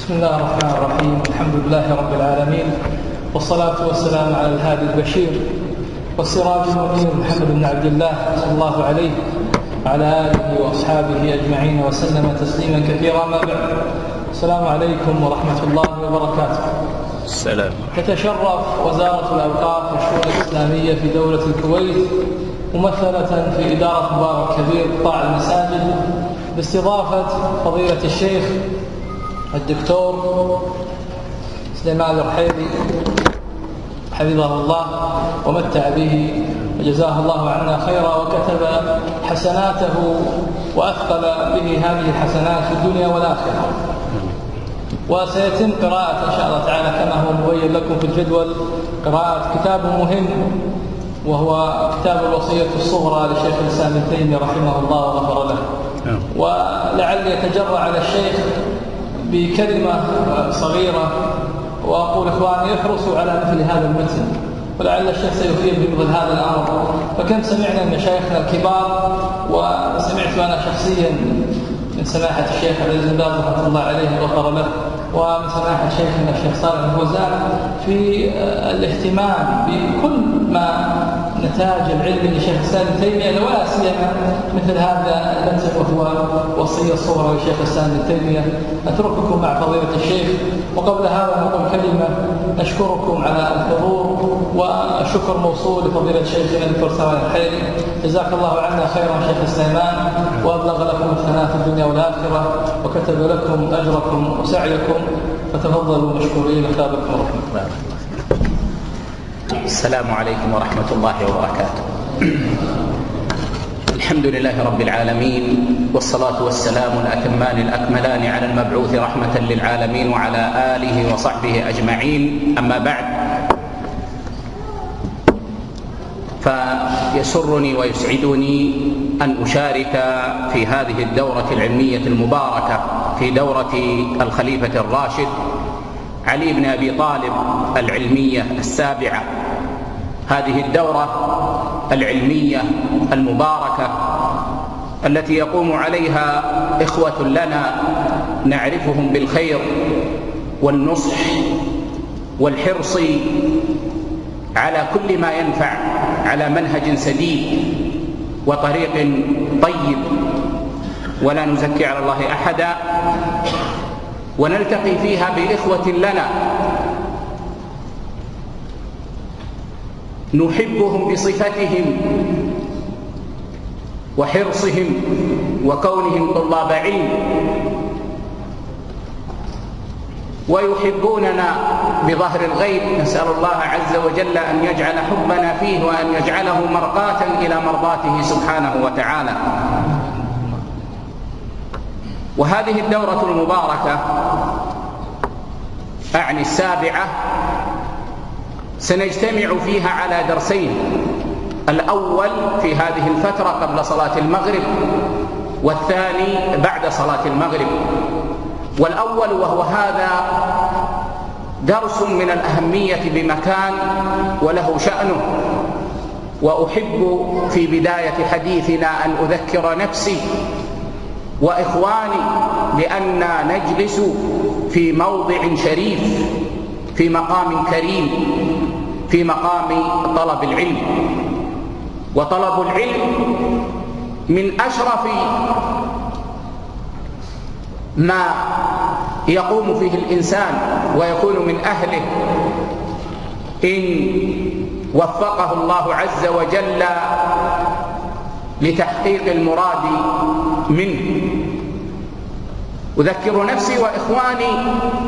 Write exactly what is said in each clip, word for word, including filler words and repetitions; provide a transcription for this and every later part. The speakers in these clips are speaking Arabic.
بسم الله الرحمن الرحيم. الحمد لله رب العالمين، والصلاة والسلام على الهادي البشير والسراج المنير محمد بن عبد الله صلى الله عليه وعلى آله وأصحابه أجمعين وسلم تسليما كثيرا. ما بعد، السلام عليكم ورحمة الله وبركاته. السلام. تتشرف وزارة الأوقاف والشؤون الإسلامية في دولة الكويت ممثلة في إدارة مبارك كبير قطاع المساجد باستضافة فضيلة الشيخ الدكتور سليمان الرحيلي حفظه الله ومتع به وجزاه الله عنا خيرا، وكتب حسناته وأثقل به هذه الحسنات في الدنيا والآخرة. وسيتم قراءة إن شاء الله تعالى كما هو مبين لكم في الجدول قراءة كتاب مهم، وهو كتاب الوصية الصغرى لشيخ الإسلام ابن تيمية رحمه الله وغفر له. ولعل يتجرأ على الشيخ بكلمة صغيرة وأقول إخواني احرصوا على مثل هذا المتن، ولعل الشيخ سيفيد بمثل هذا الأمر. فكم سمعنا من مشايخنا الكبار، وسمعت أنا شخصيا من سماحة الشيخ عبد العزيز بن باز رحمة الله عليه وغفر له، ومن سماحة شيخنا الشيخ صالح الفوزان في الاهتمام بكل ما نتاج العلم لشيخ الإسلام ابن تيمية، ولا سيما مثل هذا المتن وهو وصية الصغرى لشيخ الإسلام ابن تيمية. أترككم مع فضيلة الشيخ، وقبل هذا نقول كلمة نشكركم على الحضور، والشكر موصول لفضيلة شيخنا الدكتور سليمان الرحيلي، جزاك الله عنا خيرا شيخ سليمان، وأبلغ لكم الثناء في الدنيا والآخرة، وكتب لكم أجركم وسعيكم، فتفضلوا مشكورين وثابكم ورحمة الله. السلام عليكم ورحمة الله وبركاته. الحمد لله رب العالمين، والصلاة والسلام الأتمان الأكملان على المبعوث رحمة للعالمين وعلى آله وصحبه أجمعين. أما بعد، فيسرني ويسعدني أن أشارك في هذه الدورة العلمية المباركة في دورة الخليفة الراشد علي بن أبي طالب العلمية السابعة. هذه الدورة العلمية المباركة التي يقوم عليها إخوة لنا نعرفهم بالخير والنصح والحرص على كل ما ينفع على منهج سديد وطريق طيب، ولا نزكي على الله أحدا، ونلتقي فيها بإخوة لنا نحبهم بصفتهم وحرصهم وكونهم طلاب علم، ويحبوننا بظهر الغيب. نسأل الله عز وجل أن يجعل حبنا فيه وأن يجعله مرقاة إلى مرضاته سبحانه وتعالى. وهذه الدورة المباركة أعني السابعة سنجتمع فيها على درسين: الأول في هذه الفترة قبل صلاة المغرب، والثاني بعد صلاة المغرب. والأول وهو هذا درس من الأهمية بمكان وله شأنه، وأحب في بداية حديثنا أن أذكر نفسي وإخواني بأننا نجلس في موضع شريف، في مقام كريم، في مقام طلب العلم. وطلب العلم من أشرف ما يقوم فيه الإنسان ويكون من أهله إن وفقه الله عز وجل لتحقيق المراد منه. أذكر نفسي وإخواني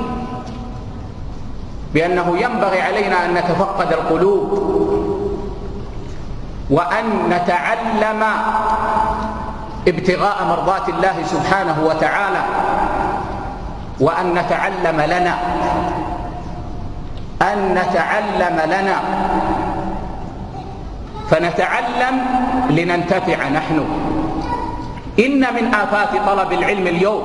بأنه ينبغي علينا أن نتفقد القلوب، وأن نتعلم ابتغاء مرضات الله سبحانه وتعالى، وأن نتعلم لنا أن نتعلم لنا فنتعلم لننتفع نحن. إن من آفات طلب العلم اليوم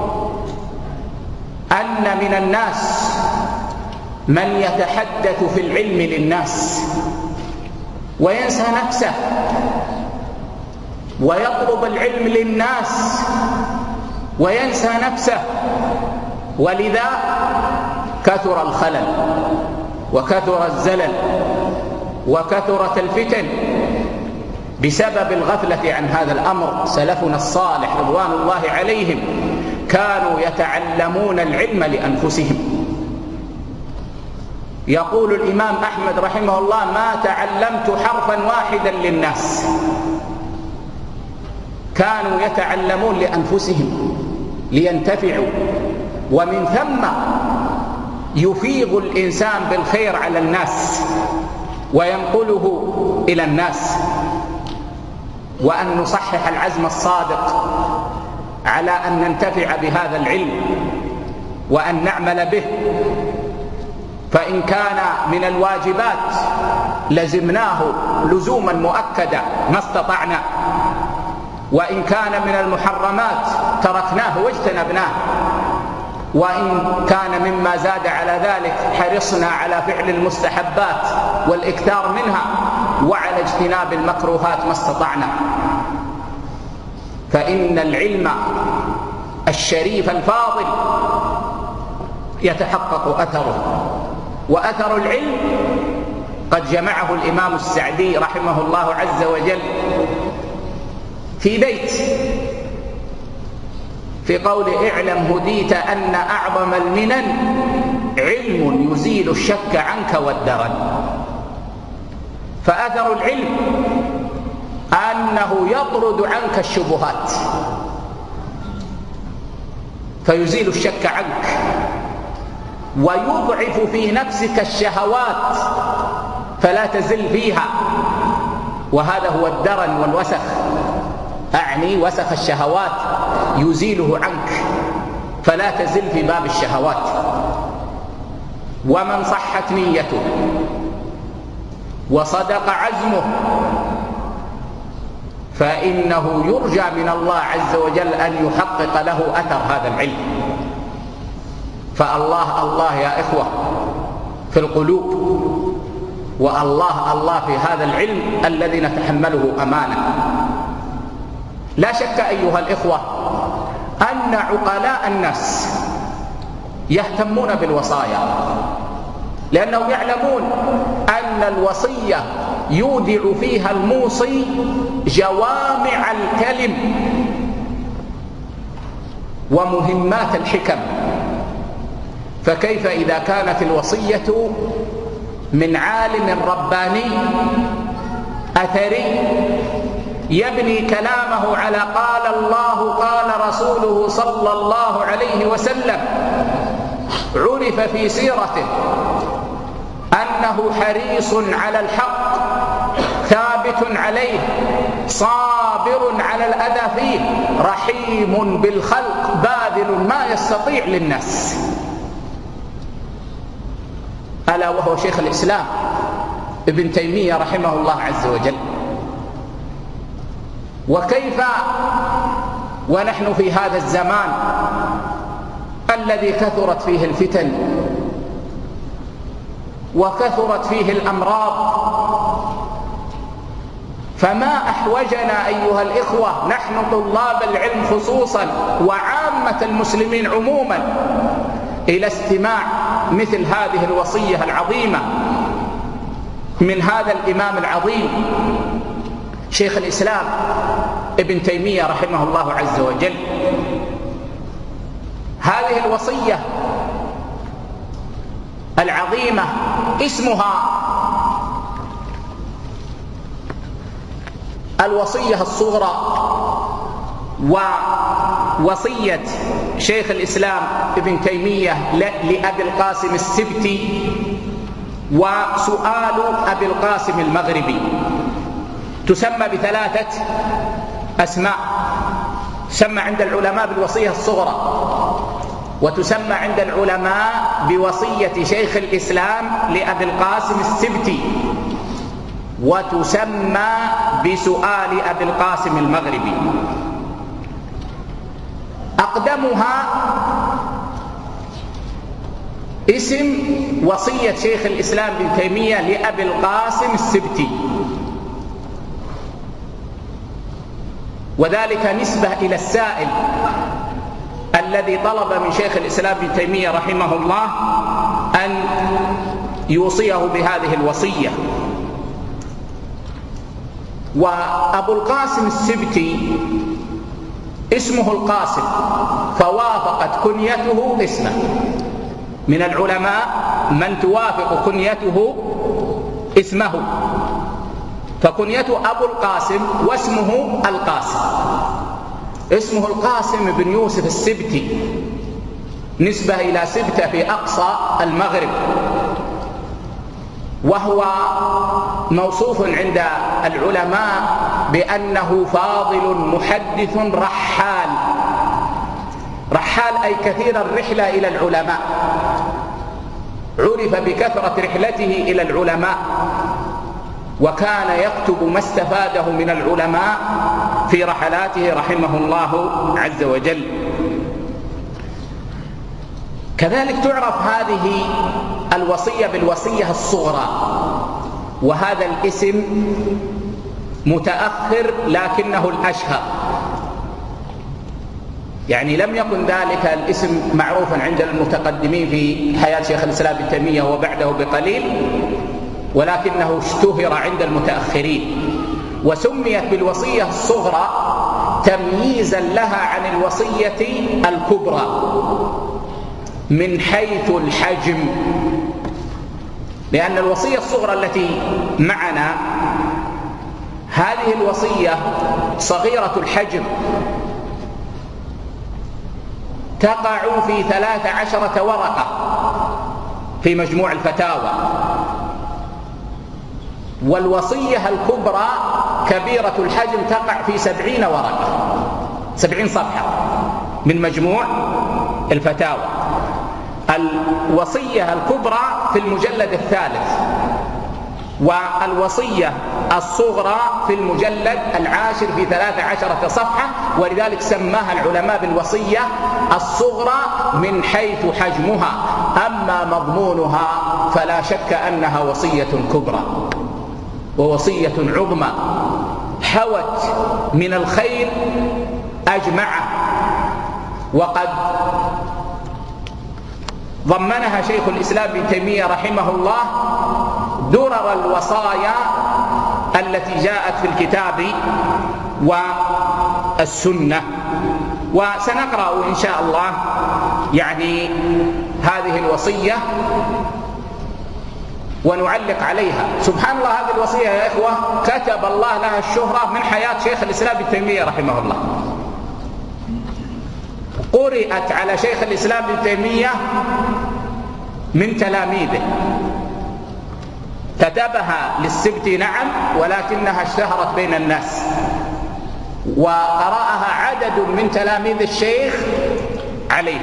أن من الناس من يتحدث في العلم للناس وينسى نفسه، ويطلب العلم للناس وينسى نفسه، ولذا كثر الخلل وكثر الزلل وكثرت الفتن بسبب الغفلة عن هذا الأمر. سلفنا الصالح رضوان الله عليهم كانوا يتعلمون العلم لأنفسهم. يقول الإمام أحمد رحمه الله: ما تعلمت حرفا واحدا للناس. كانوا يتعلمون لأنفسهم لينتفعوا، ومن ثم يفيض الإنسان بالخير على الناس وينقله إلى الناس. وأن نصحح العزم الصادق على أن ننتفع بهذا العلم وأن نعمل به، فإن كان من الواجبات لزمناه لزوما مؤكدا ما استطعنا، وإن كان من المحرمات تركناه واجتنبناه، وإن كان مما زاد على ذلك حرصنا على فعل المستحبات والإكثار منها وعلى اجتناب المكروهات ما استطعنا. فإن العلم الشريف الفاضل يتحقق أثره، وأثر العلم قد جمعه الإمام السعدي رحمه الله عز وجل في بيت في قول: اعلم هديت أن أعظم المنن علم يزيل الشك عنك والدرن. فأثر العلم أنه يطرد عنك الشبهات فيزيل الشك عنك، ويضعف في نفسك الشهوات فلا تزل فيها، وهذا هو الدرن والوسخ، أعني وسخ الشهوات يزيله عنك فلا تزل في باب الشهوات. ومن صحت نيته وصدق عزمه فإنه يرجى من الله عز وجل أن يحقق له أثر هذا العلم. فالله الله يا إخوة في القلوب، والله الله في هذا العلم الذي نتحمله أمانة. لا شك أيها الإخوة أن عقلاء الناس يهتمون بالوصايا، لأنهم يعلمون أن الوصية يودع فيها الموصي جوامع الكلم ومهمات الحكم. فكيف إذا كانت الوصية من عالم رباني أثري يبني كلامه على قال الله قال رسوله صلى الله عليه وسلم، عرف في سيرته أنه حريص على الحق ثابت عليه صابر على الأذى فيه رحيم بالخلق باذل ما يستطيع للناس، ألا وهو شيخ الإسلام ابن تيمية رحمه الله عز وجل. وكيف ونحن في هذا الزمان الذي كثرت فيه الفتن وكثرت فيه الأمراض، فما أحوجنا أيها الإخوة نحن طلاب العلم خصوصا وعامة المسلمين عموما إلى استماع مثل هذه الوصية العظيمة من هذا الإمام العظيم شيخ الإسلام ابن تيمية رحمه الله عز وجل. هذه الوصية العظيمة اسمها الوصية الصغرى، ووصية شيخ الإسلام ابن تيمية لأبي القاسم السبتي، وسؤال أبي القاسم المغربي. تسمى بثلاثة أسماء: تسمى عند العلماء بالوصية الصغرى، وتسمى عند العلماء بوصية شيخ الإسلام لأبي القاسم السبتي، وتسمى بسؤال أبي القاسم المغربي. أقدمها اسم وصية شيخ الإسلام ابن تيمية لأبي القاسم السبتي، وذلك نسبة إلى السائل الذي طلب من شيخ الإسلام ابن تيمية رحمه الله أن يوصيه بهذه الوصية. وأبو القاسم السبتي اسمه القاسم، فوافقت كنيته اسمه. من العلماء من توافق كنيته اسمه، فكنيته أبو القاسم واسمه القاسم. اسمه القاسم بن يوسف السبتي، نسبة إلى سبتة في أقصى المغرب، وهو موصوف عند العلماء بأنه فاضل محدث رحال. رحال أي كثير الرحلة إلى العلماء، عرف بكثرة رحلته إلى العلماء، وكان يكتب ما استفاده من العلماء في رحلاته رحمه الله عز وجل. كذلك تعرف هذه الوصية بالوصية الصغرى، وهذا الاسم متأخر لكنه الأشهر، يعني لم يكن ذلك الاسم معروفا عند المتقدمين في حياة شيخ الإسلام ابن تيمية وبعده بقليل، ولكنه اشتهر عند المتأخرين، وسميت بالوصية الصغرى تمييزا لها عن الوصية الكبرى من حيث الحجم، لأن الوصية الصغرى التي معنا هذه الوصية صغيرة الحجم، تقع في ثلاث عشرة ورقة في مجموع الفتاوى، والوصية الكبرى كبيرة الحجم تقع في سبعين ورقة، سبعين صفحة من مجموع الفتاوى. الوصية الكبرى في المجلد الثالث، والوصية الصغرى في المجلد العاشر في ثلاث عشرة صفحة، ولذلك سماها العلماء بالوصية الصغرى من حيث حجمها. أما مضمونها فلا شك أنها وصية كبرى ووصية عظمى حوت من الخير أجمعه، وقد ضمنها شيخ الإسلام ابن تيمية رحمه الله درر الوصايا التي جاءت في الكتاب والسنة. وسنقرأ إن شاء الله يعني هذه الوصية ونعلق عليها. سبحان الله، هذه الوصية يا إخوة كتب الله لها الشهرة من حياة شيخ الإسلام ابن تيمية رحمه الله. قرأت على شيخ الإسلام ابن تيمية من تلاميذه، كتبها للسبتي نعم، ولكنها اشتهرت بين الناس، وقرأها عدد من تلاميذ الشيخ عليه،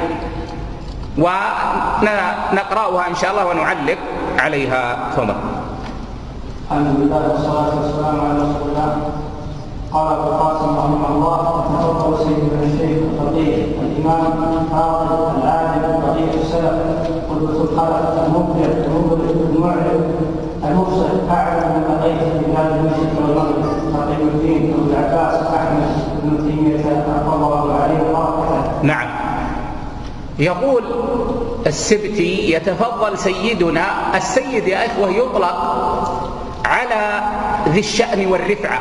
ونقرأها إن شاء الله ونعلق عليها. تفضل. الحمد لله والصلاة والسلام على رسول الله. قال ابو القاسم رحمه الله: تفضل سيدنا الشيخ الفقيه الامام الفاضل العالم فقيه السلف قدوة الخلق المبدع المعلم المفصح اعلم من لقيت في بلاد المشرق والمغرب تقي الدين ابو العباس احمد بن تيميه رحمه الله عليه بركه. نعم. يقول السبتي: يتفضل سيدنا. السيد يا اخوه يطلق على ذي الشأن والرفعة،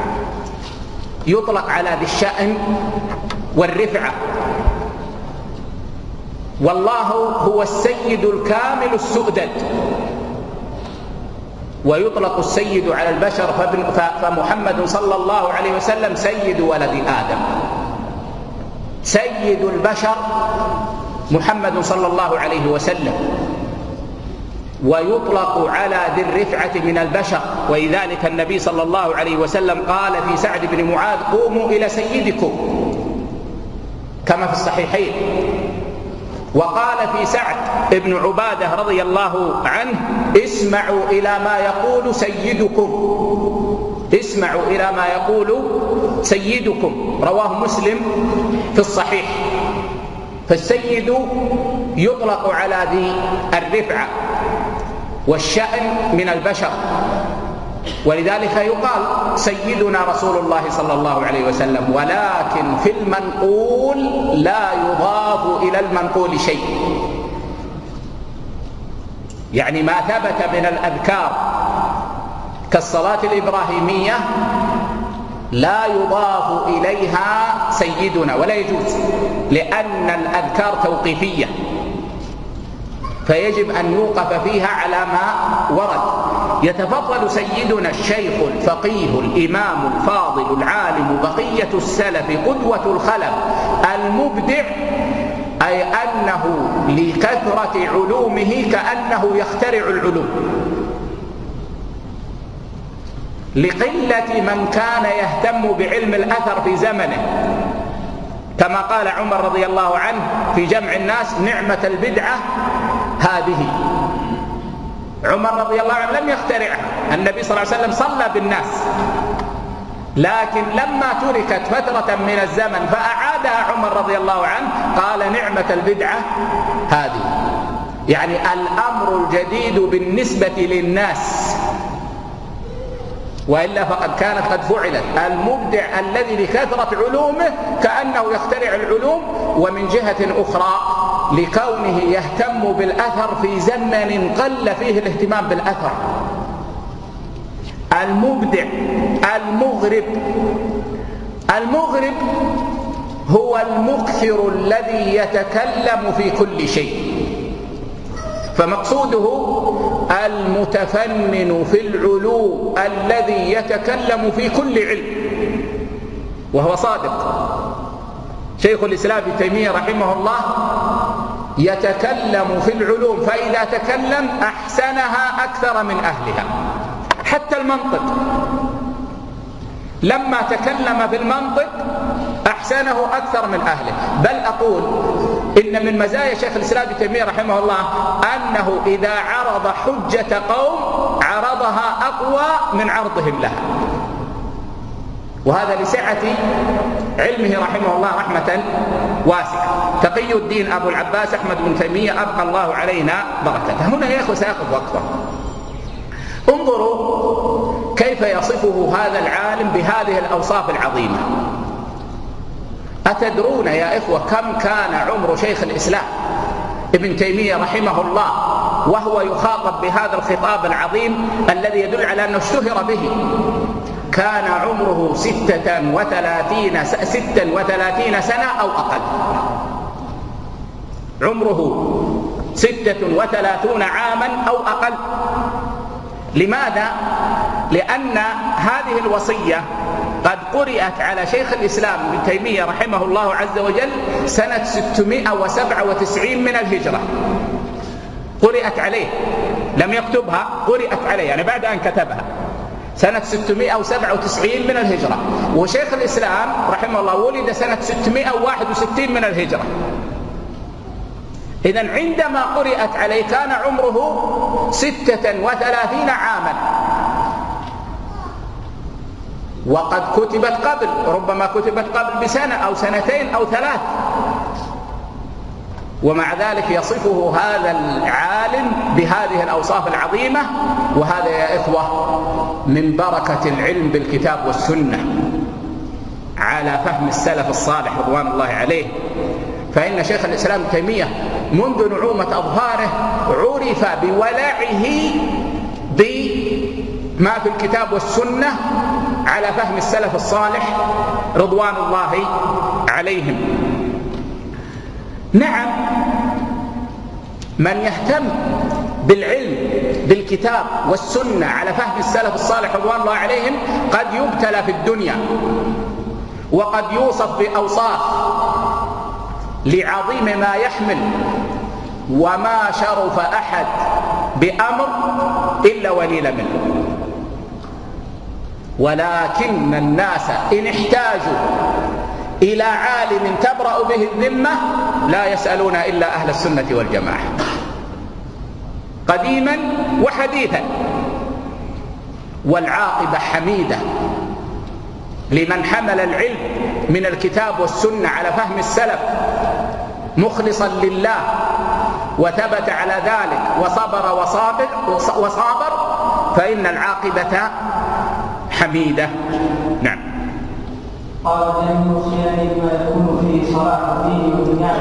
يطلق على ذي الشأن والرفعة، والله هو السيد الكامل السؤدد. ويطلق السيد على البشر، فمحمد صلى الله عليه وسلم سيد ولد آدم، سيد البشر محمد صلى الله عليه وسلم. ويطلق على ذي الرفعة من البشر، ولذلك النبي صلى الله عليه وسلم قال في سعد بن معاذ: قوموا إلى سيدكم، كما في الصحيحين. وقال في سعد بن عبادة رضي الله عنه: اسمعوا إلى ما يقول سيدكم، اسمعوا إلى ما يقول سيدكم، رواه مسلم في الصحيح. فالسيد يطلق على ذي الرفعة والشأن من البشر، ولذلك يقال سيدنا رسول الله صلى الله عليه وسلم، ولكن في المنقول لا يضاف إلى المنقول شيء. يعني ما ثبت من الأذكار كالصلاة الإبراهيمية لا يضاف إليها سيدنا ولا يجوز، لأن الأذكار توقيفية، فيجب أن يوقف فيها على ما ورد. يتفضل سيدنا الشيخ الفقيه الإمام الفاضل العالم بقية السلف قدوة الخلف المبدع، أي أنه لكثرة علومه كأنه يخترع العلوم، لقلة من كان يهتم بعلم الأثر في زمنه، كما قال عمر رضي الله عنه في جمع الناس: نعمة البدعة هذه. عمر رضي الله عنه لم يخترعها، النبي صلى الله عليه وسلم صلى بالناس، لكن لما تركت فترة من الزمن فأعادها عمر رضي الله عنه قال: نعمة البدعة هذه. يعني الأمر الجديد بالنسبة للناس، وإلا فقد كانت قد فعلت. المبدع الذي لكثرة علومه كأنه يخترع العلوم، ومن جهة أخرى لكونه يهتم بالأثر في زمن قل فيه الاهتمام بالأثر. المبدع المغرب المغرب هو المكثر الذي يتكلم في كل شيء، فمقصوده المتفنن في العلوم الذي يتكلم في كل علم، وهو صادق. شيخ الإسلام ابن تيمية رحمه الله يتكلم في العلوم، فإذا تكلم أحسنها أكثر من أهلها. حتى المنطق، لما تكلم في المنطق أحسنه أكثر من أهله. بل أقول إن من مزايا شيخ الإسلام ابن تيمية رحمه الله أنه إذا عرض حجة قوم عرضها أقوى من عرضهم لها، وهذا لسعة علمه رحمه الله رحمة واسعة. تقي الدين أبو العباس أحمد بن تيمية أبقى الله علينا بركته. هنا يا أخوة سيقف وقفة، انظروا كيف يصفه هذا العالم بهذه الأوصاف العظيمة. أتدرون يا إخوة كم كان عمر شيخ الإسلام ابن تيمية رحمه الله وهو يخاطب بهذا الخطاب العظيم الذي يدل على أنه اشتهر به؟ كان عمره ستة وثلاثين, ستة وثلاثين سنة أو أقل. عمره ستة وثلاثون عاما أو أقل. لماذا؟ لأن هذه الوصية قد قرأت على شيخ الإسلام ابن تيمية رحمه الله عز وجل سنة ستمائة وسبعة وتسعين من الهجرة. قرأت عليه، لم يكتبها، قرأت عليه يعني بعد أن كتبها سنة ستمائة وسبعة وتسعين من الهجرة. وشيخ الإسلام رحمه الله ولد سنة ستمائة وواحد وستين من الهجرة. إذن عندما قرأت عليه كان عمره ستة وثلاثين عاما، وقد كتبت قبل، ربما كتبت قبل بسنة أو سنتين أو ثلاث، ومع ذلك يصفه هذا العالم بهذه الأوصاف العظيمة. وهذا يا إخوة من بركة العلم بالكتاب والسنة على فهم السلف الصالح رضوان الله عليه. فإن شيخ الإسلام ابن تيمية منذ نعومة أظهاره عرف بولعه بما في الكتاب والسنة على فهم السلف الصالح رضوان الله عليهم. نعم، من يهتم بالعلم بالكتاب والسنة على فهم السلف الصالح رضوان الله عليهم قد يبتلى في الدنيا، وقد يوصف بأوصاف لعظيم ما يحمل، وما شرف أحد بأمر إلا وليل منه. ولكن الناس إن احتاجوا إلى عالم تبرأ به الذمة لا يسألون إلا أهل السنة والجماعة قديما وحديثا. والعاقبة حميدة لمن حمل العلم من الكتاب والسنة على فهم السلف مخلصا لله وثبت على ذلك وصبر وصابر وصابر، فإن العاقبة حميدة. نعم. قال لأن يوصيني بما يكون فيه صلاح الدين والدنيا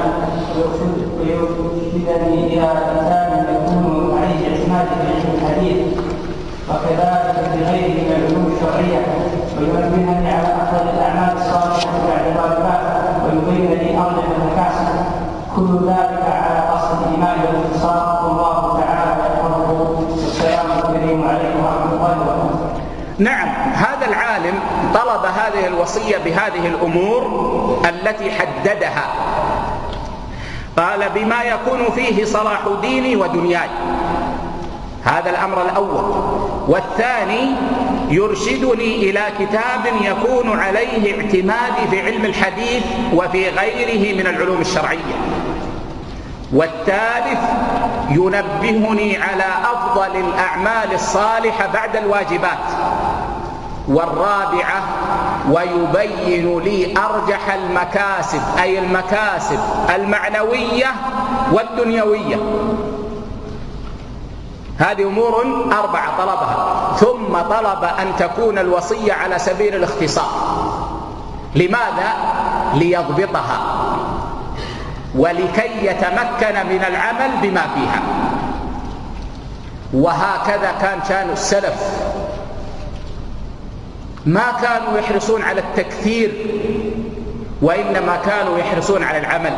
ويرشدني إلى كتاب يكون عليه اعتمادي في علم الحديث وكذلك بغيره من العلوم الشرعية، وينبهني على أفضل الأعمال الصالحة بعد الواجبات، ويبين لي أرجح المكاسب، كل ذلك على قصد الإيمان والاختصار. والله تعالى يحفظه. والسلام الكريم عليكم ورحمة الله وبركاته. نعم، هذا العالم طلب هذه الوصية بهذه الأمور التي حددها. قال بما يكون فيه صلاح ديني ودنياي، هذا الأمر الأول. والثاني يرشدني إلى كتاب يكون عليه اعتمادي في علم الحديث وفي غيره من العلوم الشرعية. والثالث ينبهني على أفضل الأعمال الصالحة بعد الواجبات. والرابعة ويبين لي أرجح المكاسب، أي المكاسب المعنوية والدنيوية. هذه أمور أربعة طلبها. ثم طلب أن تكون الوصية على سبيل الاختصار. لماذا؟ ليضبطها ولكي يتمكن من العمل بما فيها. وهكذا كان شأن السلف، ما كانوا يحرصون على التكثير وإنما كانوا يحرصون على العمل،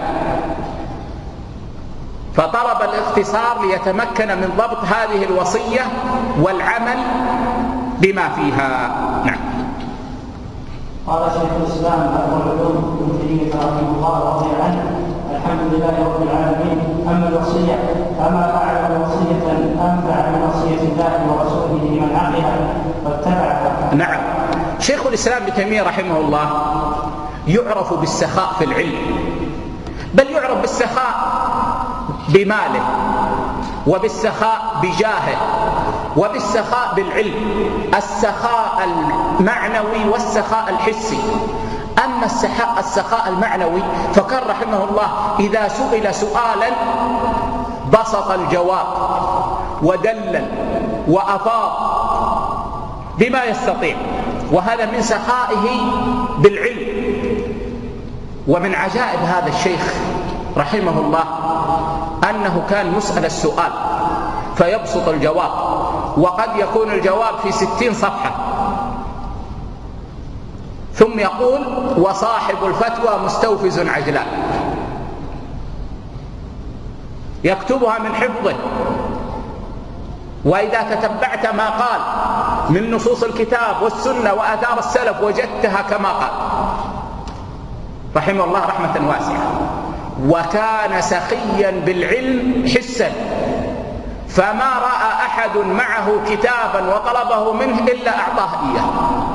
فطلب الاختصار ليتمكن من ضبط هذه الوصية والعمل بما فيها. نعم. قال شيخ الإسلام أبو العلوم ابن تيمية رحمه الله رضي عنه: الحمد لله رب العالمين. أما الوصية فما أعلم وصية أنفع من وصية الله ورسوله لمن عقلها واتبعها. نعم. شيخ الإسلام ابن تيمية رحمه الله يعرف بالسخاء في العلم، بل يعرف بالسخاء بماله وبالسخاء بجاهه وبالسخاء بالعلم، السخاء المعنوي والسخاء الحسي. أما السخاء, السخاء المعنوي فكان رحمه الله إذا سئل سؤالا بسط الجواب ودلل وأفاض بما يستطيع، وهذا من سخائه بالعلم. ومن عجائب هذا الشيخ رحمه الله أنه كان يسأل السؤال فيبسط الجواب، وقد يكون الجواب في ستين صفحة، ثم يقول: وصاحب الفتوى مستوفز عجلان، يكتبها من حفظه. وإذا تتبعت ما قال من نصوص الكتاب والسنة وآثار السلف وجدتها كما قال رحمه الله رحمة واسعة. وكان سخيا بالعلم حسا، فما رأى أحد معه كتابا وطلبه منه إلا أعطاه إياه،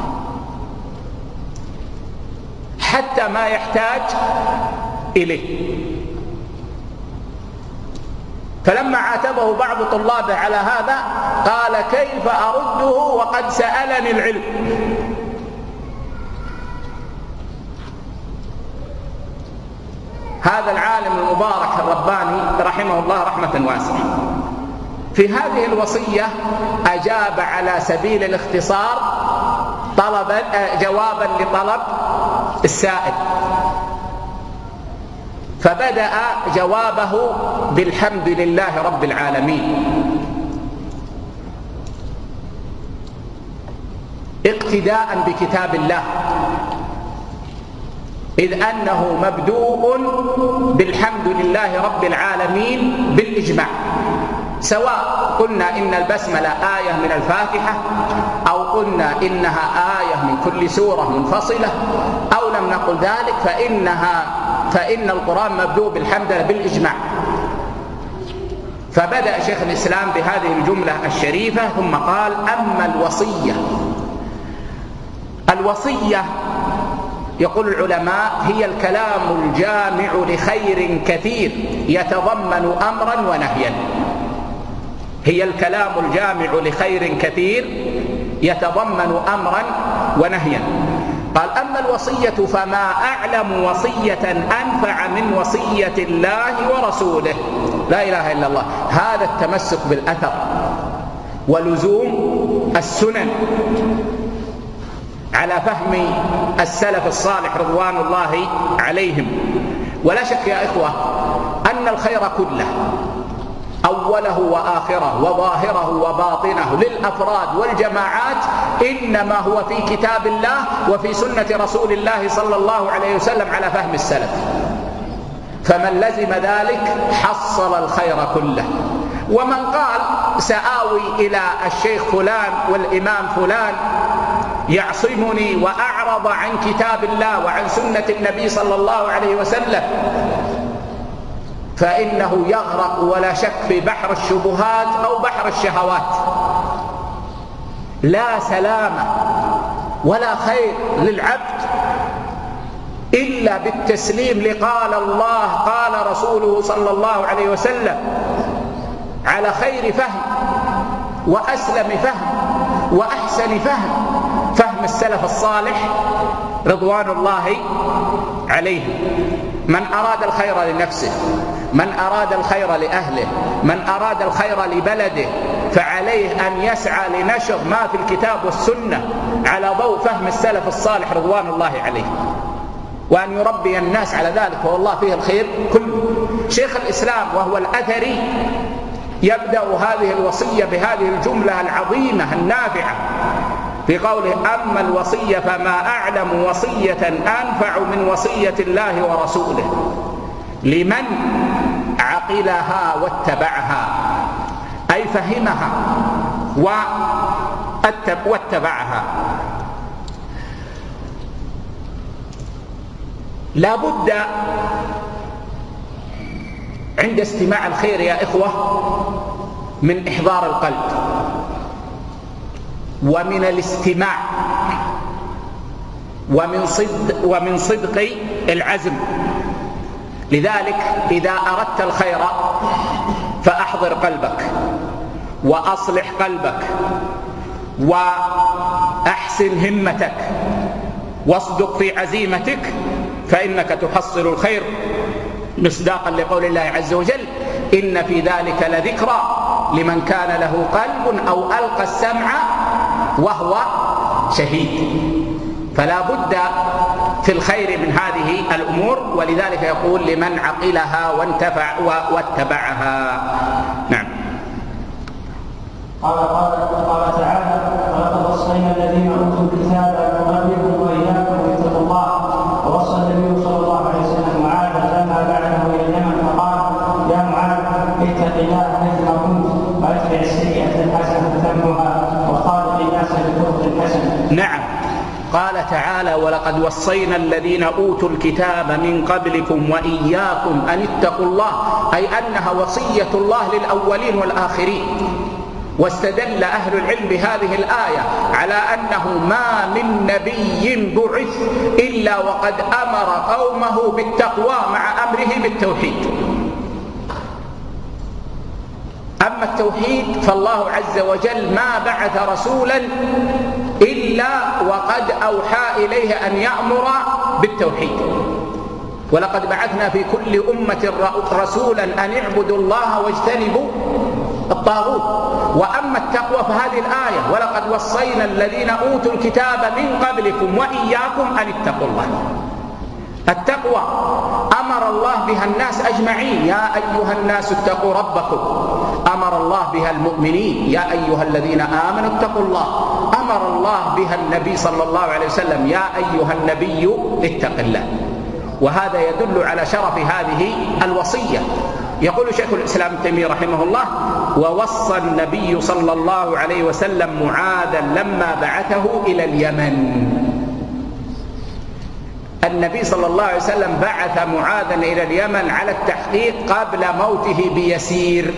حتى ما يحتاج إليه. فلما عاتبه بعض طلابه على هذا قال: كيف أرده وقد سألني العلم؟ هذا العالم المبارك الرباني رحمه الله رحمة واسعة في هذه الوصية أجاب على سبيل الاختصار طلبا جوابا لطلب السائل، فبدأ جوابه بالحمد لله رب العالمين اقتداء بكتاب الله، إذ أنه مبدوء بالحمد لله رب العالمين بالإجماع، سواء قلنا إن البسملة آية من الفاتحة أو قلنا إنها آية من كل سورة منفصلة أو لم نقل ذلك، فإنها فإن القرآن مبدوء بالحمد لله بالإجماع. فبدأ شيخ الإسلام بهذه الجملة الشريفة ثم قال: أما الوصية، الوصية يقول العلماء هي الكلام الجامع لخير كثير يتضمن أمرا ونهيا، هي الكلام الجامع لخير كثير يتضمن أمرا ونهيا. قال: أما الوصية فما أعلم وصية أنفع من وصية الله ورسوله. لا إله إلا الله. هذا التمسك بالأثر ولزوم السنن على فهم السلف الصالح رضوان الله عليهم. ولا شك يا إخوة أن الخير كله أوله وآخره وظاهره وباطنه للأفراد والجماعات إنما هو في كتاب الله وفي سنة رسول الله صلى الله عليه وسلم على فهم السلف. فمن لزم ذلك حصل الخير كله. ومن قال سآوي إلى الشيخ فلان والإمام فلان يعصمني وأعرض عن كتاب الله وعن سنة النبي صلى الله عليه وسلم، فإنه يغرق ولا شك في بحر الشبهات أو بحر الشهوات. لا سلامة ولا خير للعبد إلا بالتسليم لقال الله قال رسوله صلى الله عليه وسلم على خير فهم وأسلم فهم وأحسن فهم، فهم السلف الصالح رضوان الله عليهم. من أراد الخير لنفسه، من أراد الخير لأهله، من أراد الخير لبلده، فعليه أن يسعى لنشر ما في الكتاب والسنة على ضوء فهم السلف الصالح رضوان الله عليهم، وأن يربي الناس على ذلك، والله فيه الخير كله. شيخ الإسلام وهو الأثري يبدأ هذه الوصية بهذه الجملة العظيمة النافعة في قوله: أما الوصية فما أعلم وصية أنفع من وصية الله ورسوله لمن عقلها واتبعها، أي فهمها واتبعها. لا بد عند استماع الخير يا إخوة من إحضار القلب ومن الاستماع ومن صدق, ومن صدق العزم. لذلك إذا أردت الخير فأحضر قلبك وأصلح قلبك وأحسن همتك واصدق في عزيمتك، فإنك تحصل الخير، مصداقا لقول الله عز وجل: إن في ذلك لذكرى لمن كان له قلب أو ألقى السمع وهو شهيد. فلا بد في الخير من هذه الأمور، ولذلك يقول: لمن عقلها وانتفع واتبعها. نعم. قال قال تعالى: ولقد وصينا الذين اوتوا الكتاب من قبلكم واياكم ان اتقوا الله. ووصى النبي صلى الله عليه وسلم معاذ لما بعثه الى اليمن فقال: يا معاذ اتق الله حيثما كنت واتبع السيئه الحسنه تمحها وخالق الناس بخلق حسن. نعم. قال تعالى: ولقد وصينا الذين أوتوا الكتاب من قبلكم وإياكم أن اتقوا الله، أي أنها وصية الله للأولين والآخرين. واستدل أهل العلم بهذه الآية على أنه ما من نبي بعث إلا وقد أمر قومه بالتقوى مع أمره بالتوحيد. أما التوحيد فالله عز وجل ما بعث رسولا إلا وقد أوحى إليه أن يأمر بالتوحيد. ولقد بعثنا في كل أمة رسولا أن اعبدوا الله واجتنبوا الطاغوت. وأما التقوى فهذه الآية: ولقد وصينا الذين أوتوا الكتاب من قبلكم وإياكم أن اتقوا الله. التقوى أمر الله بها الناس أجمعين: يا أيها الناس اتقوا ربكم. أمر الله بها المؤمنين: يا أيها الذين آمنوا اتقوا الله. أمر الله بها النبي صلى الله عليه وسلم: يا أيها النبي اتق الله. وهذا يدل على شرف هذه الوصية. يقول شيخ الإسلام ابن تيمية رحمه الله: ووصى النبي صلى الله عليه وسلم معاذا لما بعثه إلى اليمن. النبي صلى الله عليه وسلم بعث معاذا إلى اليمن على التحقيق قبل موته بيسير،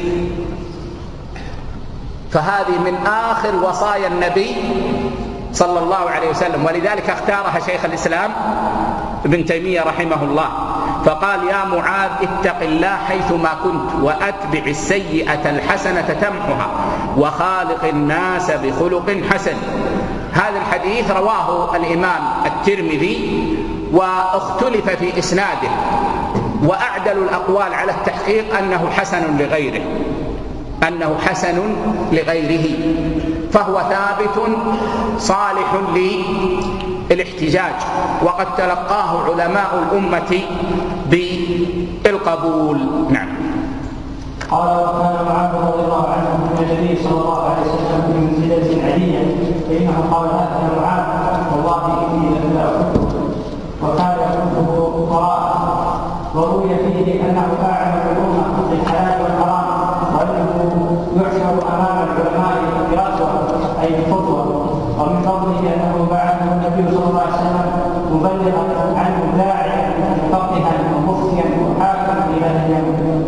فهذه من آخر وصايا النبي صلى الله عليه وسلم، ولذلك اختارها شيخ الإسلام ابن تيمية رحمه الله، فقال: يا معاذ اتق الله حيثما كنت وأتبع السيئة الحسنة تمحها وخالق الناس بخلق حسن. هذا الحديث رواه الإمام الترمذي واختلف في إسناده، وأعدل الأقوال على التحقيق أنه حسن لغيره أنه حسن لغيره فهو ثابت صالح بالاحتجاج، وقد تلقاه علماء الأمة بالقبول. نعم. قال وكان معاذ رضي الله عنه من النبي صلى الله عليه وسلم في منزلة عالية، فإنه قال هذا معاذ والله إني لا أحبه، وكان يحبه وراءه. وروي فيه أنه أعلم الأمة بالحلال والحرام، وأنه يحشر أمام العلماء برأسه أي بخطوة. ومن فضله أنه بعثه النبي صلى الله عليه وسلم مبلغا عنه داعيا مفقها ومفتيا وحاكما إلى اليمن.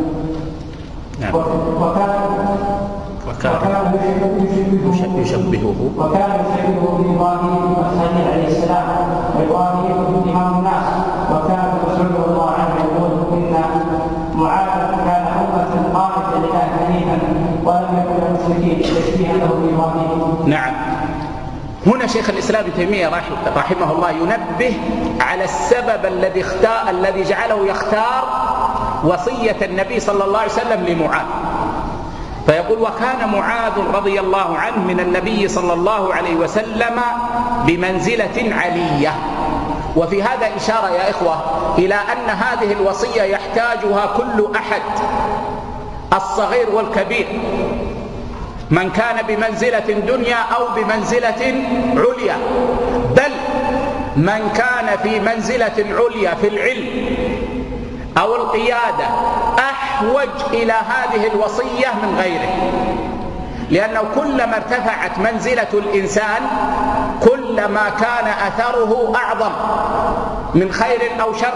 وكان وكان يشبهه وكان يشبهه بإبراهيم والخليل عليه السلام، وإبراهيم إمام الناس. وكان مسعود رضي الله عنه يقول إن معاذ كان أمة قانتا لله حنيفا ولم يكن المشركين تشبيها له بإبراهيم. نعم. هنا شيخ الإسلام ابن تيمية رحمه الله ينبه على السبب الذي اختار الذي جعله يختار وصية النبي صلى الله عليه وسلم لمعاذ، فيقول وكان معاذ رضي الله عنه من النبي صلى الله عليه وسلم بمنزلة علية. وفي هذا إشارة يا إخوة إلى أن هذه الوصية يحتاجها كل أحد، الصغير والكبير، من كان بمنزلة دنيا أو بمنزلة عليا، بل من كان في منزلة عليا في العلم أو القيادة أحوج إلى هذه الوصية من غيره، لأنه كلما ارتفعت منزلة الإنسان كلما كان أثره أعظم من خير أو شر،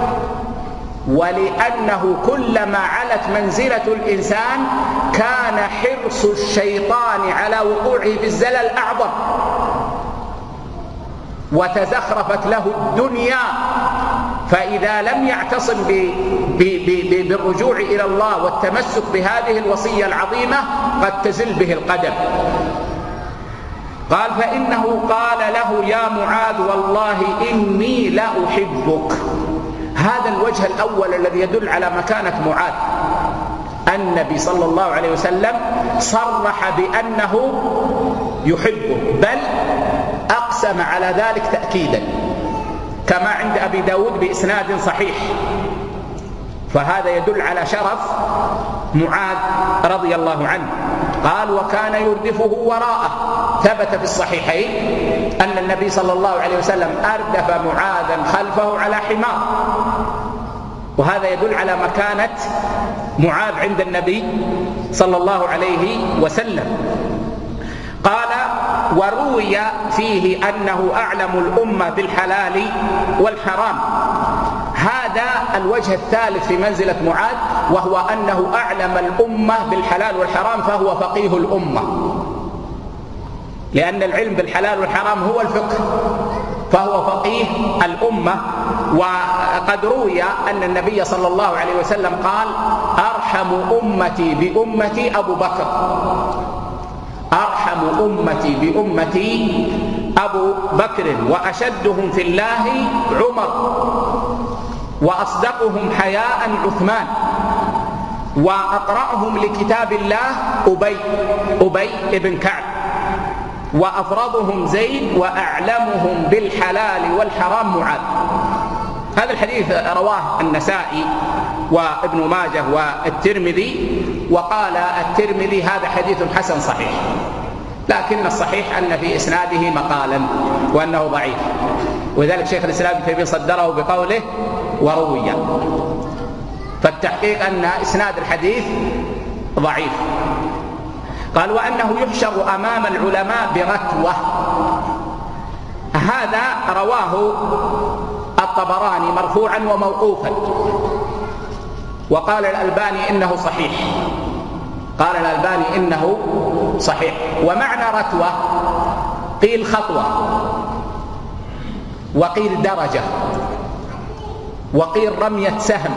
ولأنه كلما علت منزلة الإنسان كان حرص الشيطان على وقوعه في الزلل أعظم، وتزخرفت له الدنيا، فإذا لم يعتصم بالرجوع إلى الله والتمسك بهذه الوصية العظيمة قد تزل به القدم. قال فإنه قال له يا معاذ والله إني لا أحبك. هذا الوجه الأول الذي يدل على مكانة معاذ. النبي صلى الله عليه وسلم صرح بأنه يحبه، بل أقسم على ذلك تأكيدا، كما عند أبي داود بإسناد صحيح. فهذا يدل على شرف معاذ رضي الله عنه. قال وكان يردفه وراءه. ثبت في الصحيحين أن النبي صلى الله عليه وسلم أردف معاذا خلفه على حمار، وهذا يدل على مكانة معاذ عند النبي صلى الله عليه وسلم. قال وروي فيه أنه أعلم الأمة بالحلال والحرام. هذا الوجه الثالث في منزلة معاذ، وهو أنه أعلم الأمة بالحلال والحرام، فهو فقيه الأمة، لأن العلم بالحلال والحرام هو الفقه، فهو فقيه الأمة. وقد روي أن النبي صلى الله عليه وسلم قال أرحم أمتي بأمتي أبو بكر، أرحم أمتي بأمتي أبو بكر، وأشدهم في الله عمر، وأصدقهم حياء عثمان، وأقرأهم لكتاب الله أبي أبي بن كعب، وأفرضهم زيد، وأعلمهم بالحلال والحرام معاذ. هذا الحديث رواه النسائي وابن ماجه والترمذي، وقال الترمذي هذا حديث حسن صحيح، لكن الصحيح أن في إسناده مقالا وأنه ضعيف، وذلك شيخ الإسلام ابن تيمية صدره بقوله وروي، فالتحقيق أن إسناد الحديث ضعيف. قال وأنه يحشر أمام العلماء برتوة. هذا رواه الطبراني مرفوعا وموقوفا، وقال الألباني إنه صحيح، قال الألباني إنه صحيح. ومعنى رتوة قيل خطوة، وقيل درجة، وقيل رمية سهم،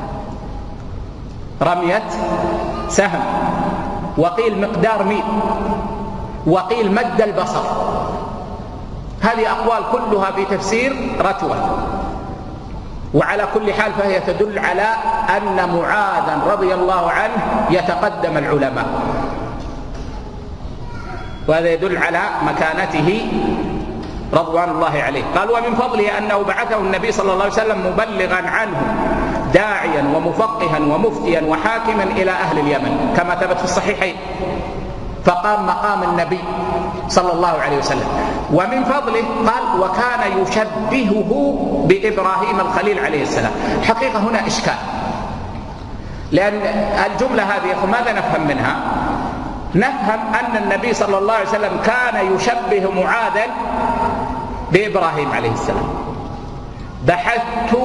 رمية سهم، وقيل مقدار ميل، وقيل مد البصر. هذه أقوال كلها في تفسير رتوة، وعلى كل حال فهي تدل على أن معاذا رضي الله عنه يتقدم العلماء، وهذا يدل على مكانته رضوان الله عليه. قال ومن فضله أنه بعثه النبي صلى الله عليه وسلم مبلغا عنه داعيا ومفقها ومفتيا وحاكما إلى أهل اليمن كما ثبت في الصحيحين، فقام مقام النبي صلى الله عليه وسلم. ومن فضله قال وكان يشبهه بإبراهيم الخليل عليه السلام. حقيقة هنا إشكال، لأن الجملة هذه ماذا نفهم منها؟ نفهم أن النبي صلى الله عليه وسلم كان يشبه معاذا بإبراهيم عليه السلام. بحثت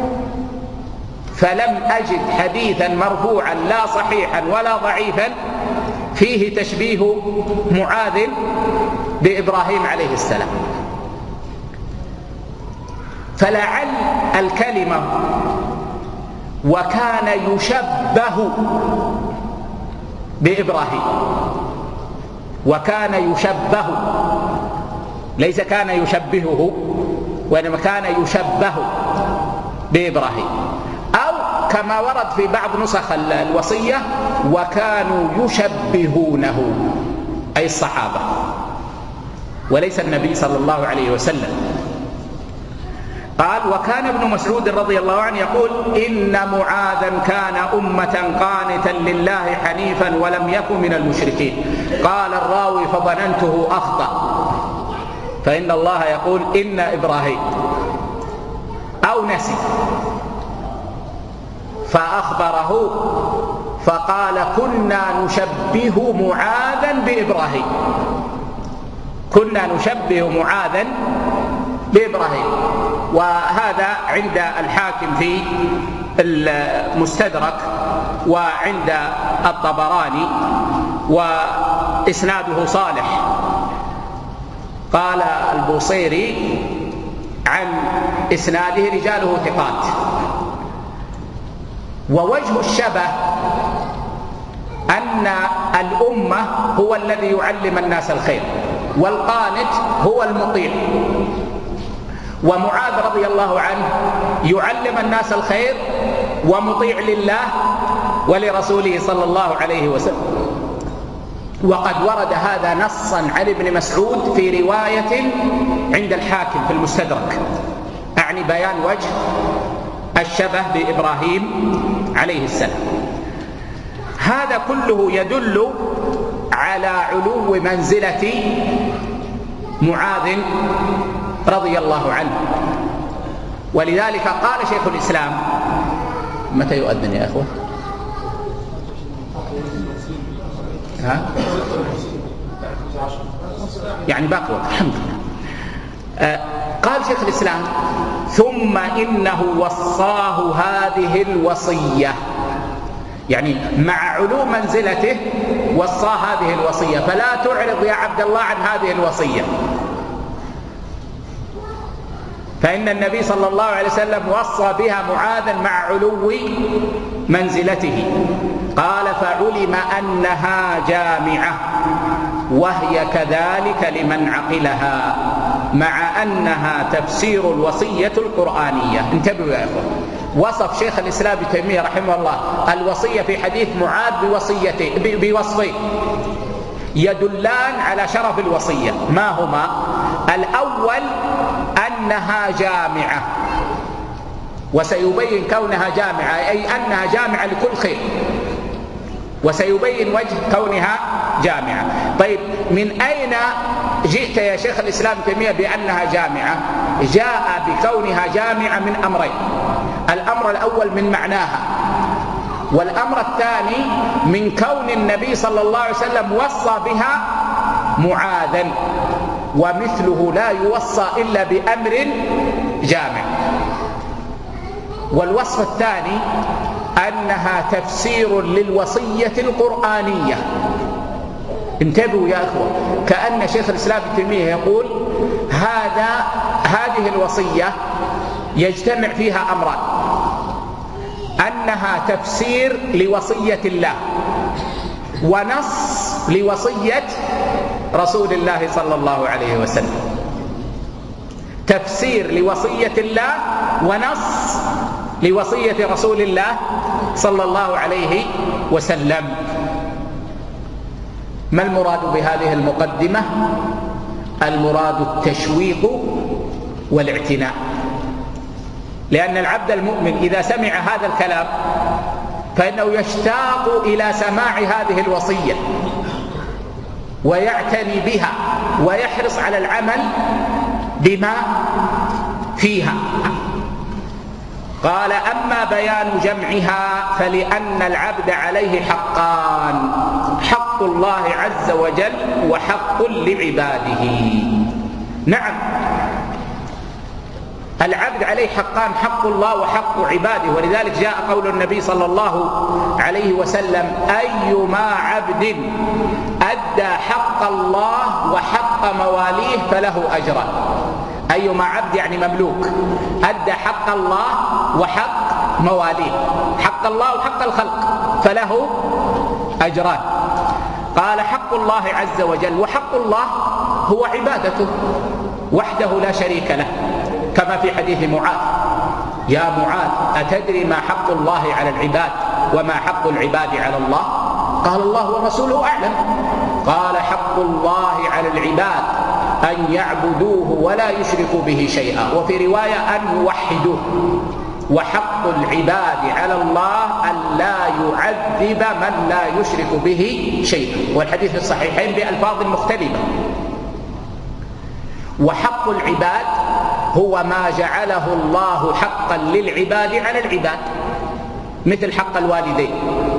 فلم أجد حديثا مرفوعا لا صحيحا ولا ضعيفا فيه تشبيه معاذ بإبراهيم عليه السلام. فلعل الكلمة وكان يشبه بإبراهيم، وكان يشبه، ليس كان يشبهه وإنما كان يشبه بإبراهيم، أو كما ورد في بعض نسخ الوصية وكانوا يشبهونه، أي الصحابة وليس النبي صلى الله عليه وسلم. قال وكان ابن مسعود رضي الله عنه يقول إن معاذا كان أمة قانتا لله حنيفا ولم يكن من المشركين. قال الراوي فظننته أخطأ، فإن الله يقول إن إبراهيم، أو نسي فأخبره فقال كنا نشبه معاذا بإبراهيم، كنا نشبه معاذا بإبراهيم. وهذا عند الحاكم في المستدرك وعند الطبراني وإسناده صالح. قال البوصيري عن إسناده رجاله ثقات. ووجه الشبه أن الأمة هو الذي يعلم الناس الخير، والقانت هو المطيع. ومعاذ رضي الله عنه يعلم الناس الخير ومطيع لله ولرسوله صلى الله عليه وسلم. وقد ورد هذا نصا عن ابن مسعود في رواية عند الحاكم في المستدرك، أعني بيان وجه الشبه بإبراهيم عليه السلام. هذا كله يدل على علو منزلة معاذ رضي الله عنه. ولذلك قال شيخ الإسلام، متى يؤذن يا أخوة؟ ها؟ يعني باقي وقت الحمد لله. آه قال شيخ الإسلام ثم إنه وصاه هذه الوصية، يعني مع علو منزلته وصى هذه الوصية، فلا تعرض يا عبد الله عن هذه الوصية، فإن النبي صلى الله عليه وسلم وصى بها معاذا مع علو منزلته. قال فعلم أنها جامعة وهي كذلك لمن عقلها، مع أنها تفسير الوصية القرآنية. انتبهوا يا أخوة، وصف شيخ الإسلام ابن تيمية رحمه الله الوصية في حديث معاذ بوصيته بوصفين يدلان على شرف الوصية. ما هما؟ الأول أنها جامعة، وسيبين كونها جامعة أي أنها جامعة لكل خير، وسيبين وجه كونها جامعة. طيب من أين جئت يا شيخ الإسلام ابن تيمية بأنها جامعة؟ جاء بكونها جامعة من أمرين، الأمر الأول من معناها، والأمر الثاني من كون النبي صلى الله عليه وسلم وصى بها معاذا، ومثله لا يوصى إلا بأمر جامع. والوصف الثاني أنها تفسير للوصية القرآنية. انتبهوا يا أخوة، كأن شيخ الإسلام ابن تيمية يقول هذا هذه الوصية يجتمع فيها أمران، أنها تفسير لوصية الله ونص لوصية رسول الله صلى الله عليه وسلم. تفسير لوصية الله ونص لوصية رسول الله صلى الله عليه وسلم. ما المراد بهذه المقدمة؟ المراد التشويق والاعتناء، لأن العبد المؤمن إذا سمع هذا الكلام فإنه يشتاق إلى سماع هذه الوصية ويعتني بها ويحرص على العمل بما فيها. قال: أما بيان جمعها فلأن العبد عليه حقان: حق الله عز وجل وحق لعباده. نعم، العبد عليه حقان: حق الله وحق عباده، ولذلك جاء قول النبي صلى الله عليه وسلم: أيما عبد أدى حق الله وحق مواليه فله أجران. أيما عبد يعني مملوك أدى حق الله وحق مواليه، حق الله وحق الخلق، فله أجران. قال: حق الله عز وجل، وحق الله هو عبادته وحده لا شريك له، كما في حديث معاذ: يا معاذ أتدري ما حق الله على العباد وما حق العباد على الله؟ قال: الله ورسوله أعلم. قال: حق الله على العباد أن يعبدوه ولا يشركوا به شيئا، وفي رواية أن يوحدوه، وحق العباد على الله أن لا يعذب من لا يشرك به شيئا، والحديث في الصحيحين بألفاظ مختلفة. وحق العباد هو ما جعله الله حقا للعباد على العباد، مثل حق الوالدين،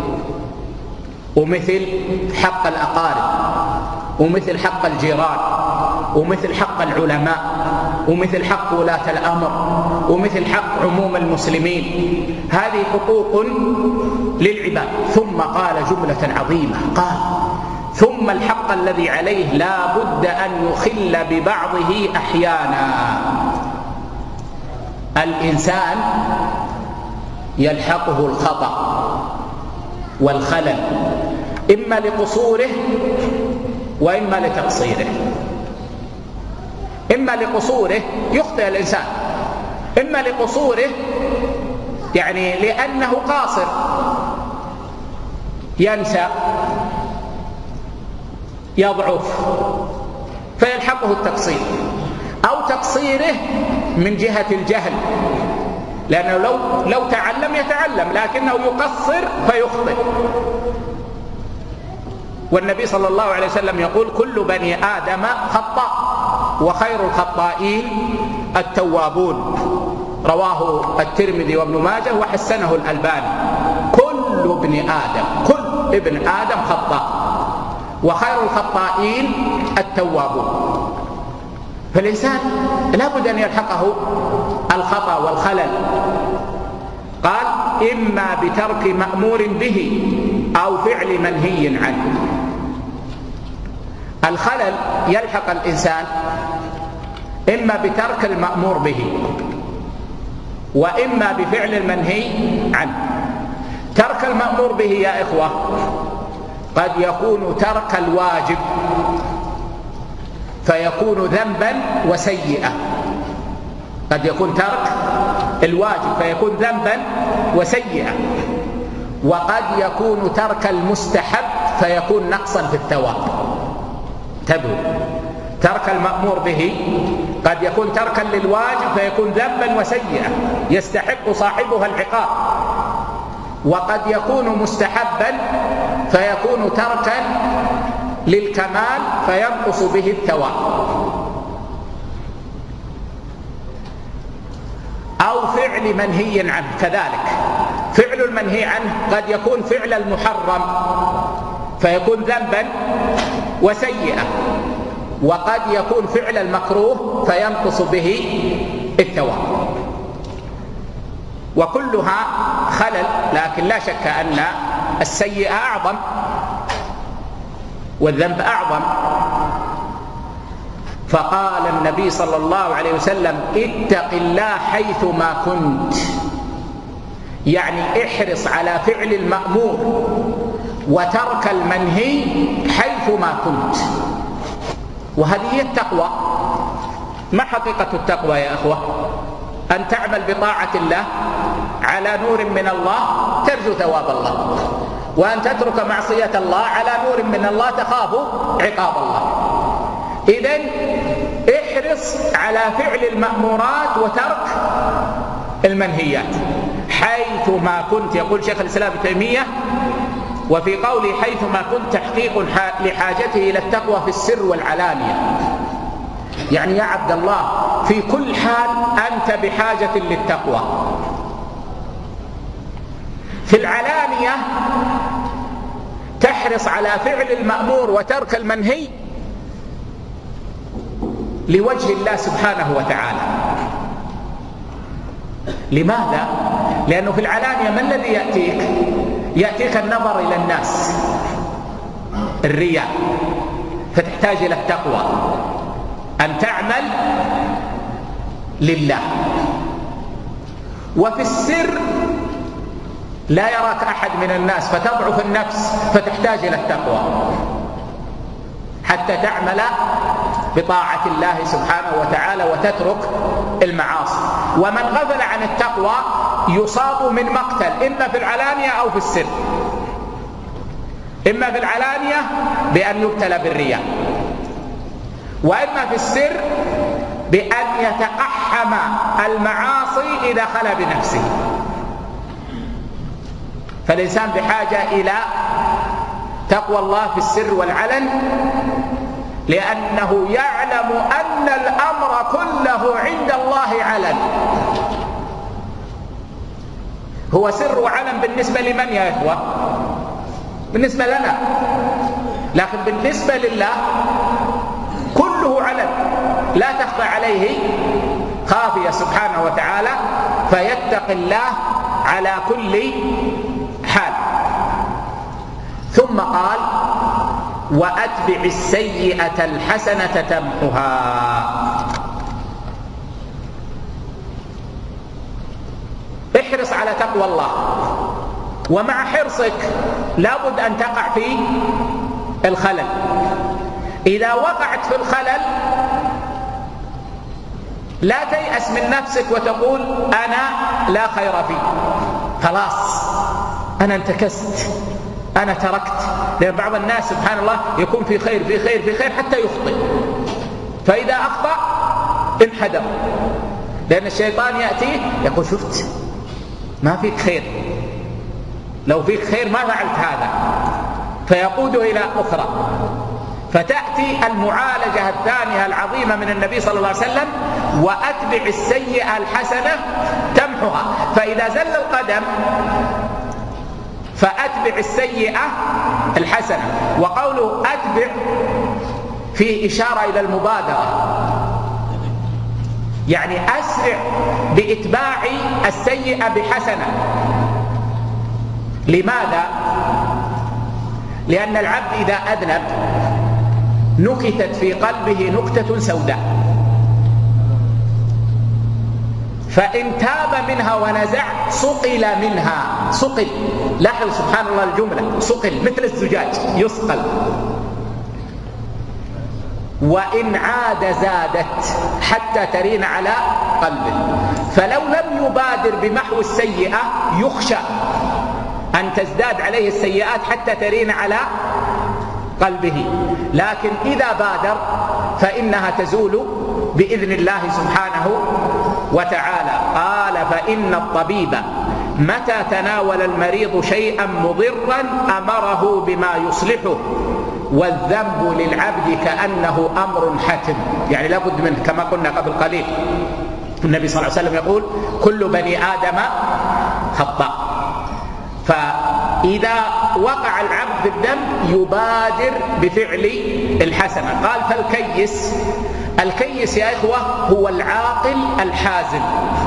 ومثل حق الأقارب، ومثل حق الجيران، ومثل حق العلماء، ومثل حق ولاة الأمر، ومثل حق عموم المسلمين. هذه حقوق للعباد. ثم قال جملة عظيمة، قال: ثم الحق الذي عليه لا بد أن يخل ببعضه أحيانا. الإنسان يلحقه الخطأ والخلل، إما لقصوره وإما لتقصيره. إما لقصوره، يخطئ الإنسان، إما لقصوره يعني لأنه قاصر، ينسى، يضعف، فيلحقه التقصير، أو تقصيره من جهة الجهل، لأنه لو, لو تعلم يتعلم، لكنه يقصر فيخطئ. والنبي صلى الله عليه وسلم يقول: كل بني آدم خطاء وخير الخطائين التوابون. رواه الترمذي وابن ماجه وحسنه الألباني. كل ابن آدم، كل ابن آدم خطاء وخير الخطائين التوابون. فالإنسان لا بد أن يلحقه الخطأ والخلل. قال: إما بترك مأمور به أو فعل منهي عنه. الخلل يلحق الإنسان إما بترك المأمور به وإما بفعل المنهي عنه. ترك المأمور به يا إخوة قد يكون ترك الواجب فيكون ذنبا وسيئة، قد يكون ترك الواجب فيكون ذنبا وسيئة، وقد يكون ترك المستحب فيكون نقصا في الثواب. انتبهوا، ترك المأمور به قد يكون تركا للواجب فيكون ذنبا وسيئة يستحق صاحبها العقاب، وقد يكون مستحبا فيكون تركا للكمال فينقص به الثواب، أو فعل منهي عنه. كذلك فعل المنهي عنه قد يكون فعل المحرم فيكون ذنبا وسيئة، وقد يكون فعل المكروه فينقص به الثواب. وكلها خلل، لكن لا شك أن السيئة أعظم والذنب أعظم. فقال النبي صلى الله عليه وسلم: اتق الله حيثما كنت، يعني احرص على فعل المأمور وترك المنهي حيثما كنت. وهذه هي التقوى. ما حقيقة التقوى يا أخوة؟ أن تعمل بطاعة الله على نور من الله ترجو ثواب الله، وأن تترك معصية الله على نور من الله تخاف عقاب الله. إذن احرص على فعل المأمورات وترك المنهيات حيثما كنت. يقول شيخ الإسلام ابن تيمية وفي قوله حيثما كنت تحقيق لحاجته إلى التقوى في السر والعلانية، يعني يا عبد الله في كل حال أنت بحاجة للتقوى. في العلانية تحرص على فعل المأمور وترك المنهي لوجه الله سبحانه وتعالى. لماذا؟ لأنه في العلانية ما الذي يأتيك؟ يأتيك النظر إلى الناس، الرياء، فتحتاج إلى التقوى أن تعمل لله. وفي السر لا يراك أحد من الناس فتضعف النفس فتحتاج إلى التقوى حتى تعمل بطاعة الله سبحانه وتعالى وتترك المعاصي. ومن غفل عن التقوى يصاب من مقتل، إما في العلانية أو في السر. إما في العلانية بأن يبتلى بالرياء، وإما في السر بأن يتقحم المعاصي إذا خلا بنفسه. فالإنسان بحاجة إلى تقوى الله في السر والعلن، لأنه يعلم أن الأمر كله عند الله علن. هو سر وعلن بالنسبة لمن يا إخوة؟ بالنسبة لنا، لكن بالنسبة لله كله علن لا تخفى عليه خافية سبحانه وتعالى، فيتقي الله على كل حال. ثم قال وأتبع السيئة الحسنة تمحها. احرص على تقوى الله، ومع حرصك لابد أن تقع في الخلل. إذا وقعت في الخلل لا تيأس من نفسك وتقول أنا لا خير فيه، خلاص أنا انتكست، أنا تركت. لأن بعض الناس سبحان الله يكون في خير في خير في خير حتى يخطئ، فإذا أخطأ انحدر، لأن الشيطان يأتي يقول شفت ما فيك خير، لو فيك خير ما فعلت هذا، فيقوده إلى أخرى. فتأتي المعالجة الثانية العظيمة من النبي صلى الله عليه وسلم وأتبع السيئة الحسنة تمحها. فإذا زل القدم فأتبع السيئة الحسنة. وقوله أتبع فيه إشارة إلى المبادرة، يعني أسرع بإتباع السيئة بحسنة. لماذا؟ لأن العبد إذا أذنب نكتت في قلبه نكتة سوداء، فإن تاب منها ونزع صقل منها. صقل، لاحظ سبحان الله الجملة، صقل مثل الزجاج يصقل. وإن عاد زادت حتى ترين على قلبه. فلو لم يبادر بمحو السيئة يخشى أن تزداد عليه السيئات حتى ترين على قلبه، لكن إذا بادر فإنها تزول بإذن الله سبحانه وتعالى. قال فإن الطبيب متى تناول المريض شيئا مضرا أمره بما يصلحه، والذنب للعبد كأنه أمر حتم، يعني لا بد منه. كما قلنا قبل قليل النبي صلى الله عليه وسلم يقول كل بني آدم خطاء. فإذا وقع العبد في الذنب يبادر بفعل الحسنة. قال فالكيس، الكيس يا إخوة هو العاقل الحازم.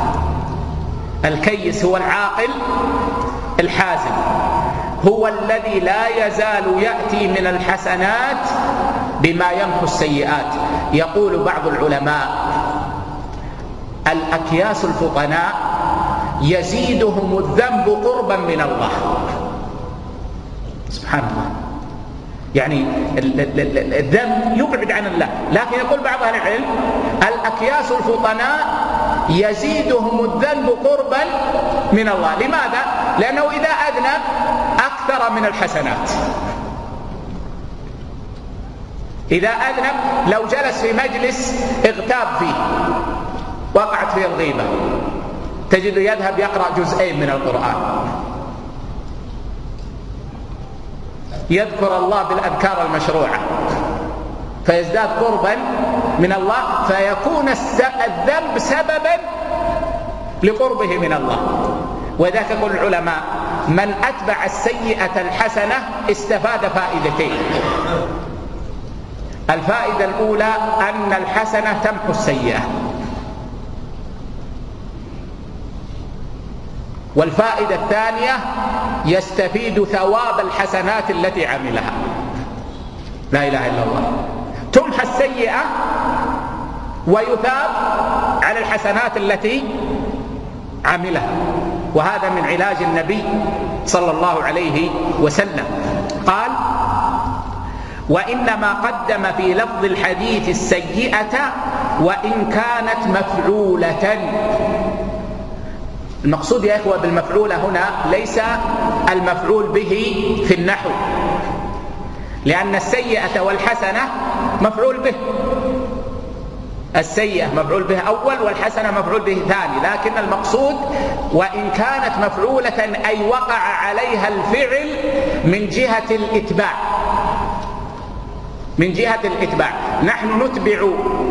الكيس هو العاقل الحازم، هو الذي لا يزال يأتي من الحسنات بما يمحو السيئات. يقول بعض العلماء الأكياس الفطناء يزيدهم الذنب قربا من الله. سبحان الله، يعني الذنب يبعد عن الله، لكن يقول بعض أهل العلم الأكياس الفطناء يزيدهم الذنب قربا من الله. لماذا؟ لأنه إذا أذنب أكثر من الحسنات، إذا أذنب لو جلس في مجلس اغتاب فيه وقعت فيه الغيبة تجد يذهب يقرأ جزئين من القرآن، يذكر الله بالأذكار المشروعة فيزداد قربا من الله، فيكون الذنب سببا لقربه من الله. وذاك يقول العلماء: من أتبع السيئة الحسنة استفاد فائدتين. الفائدة الأولى أن الحسنة تمحو السيئة، والفائدة الثانية يستفيد ثواب الحسنات التي عملها. لا إله إلا الله. تمحى السيئة ويثاب على الحسنات التي عملها، وهذا من علاج النبي صلى الله عليه وسلم. قال: وإنما قدم في لفظ الحديث السيئة وإن كانت مفعولة. المقصود يا إخوة بالمفعولة هنا ليس المفعول به في النحو، لأن السيئة والحسنة مفعول به. السيئة مفعول به أول والحسنة مفعول به ثاني، لكن المقصود وإن كانت مفعولة أي وقع عليها الفعل من جهة الإتباع. من جهة الإتباع نحن نتبع